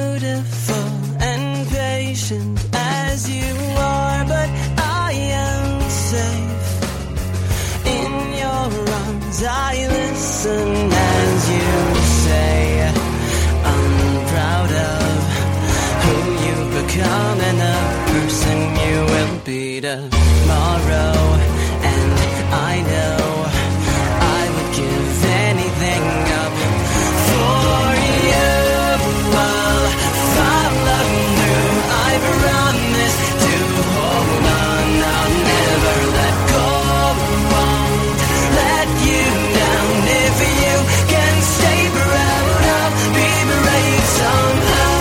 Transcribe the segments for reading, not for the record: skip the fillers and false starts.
beautiful and patient as you are, but I am safe in your arms. I listen as you say, I'm proud of who you've become and the person you will be tomorrow. And I know I would give anything up for you. I'll follow through. I promise to hold on. I'll never let go. Won't let you down. If you can stay proud, I'll be brave somehow.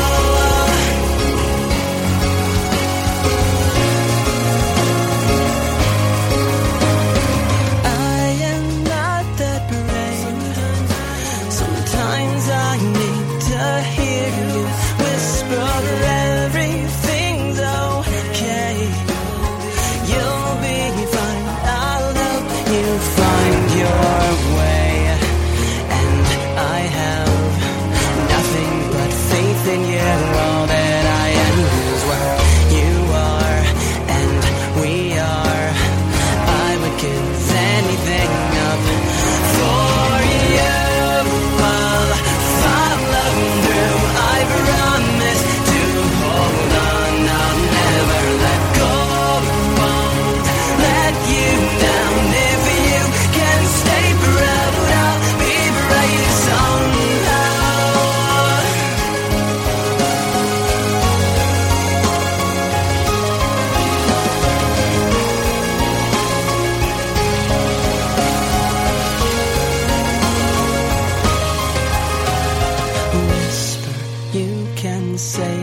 Say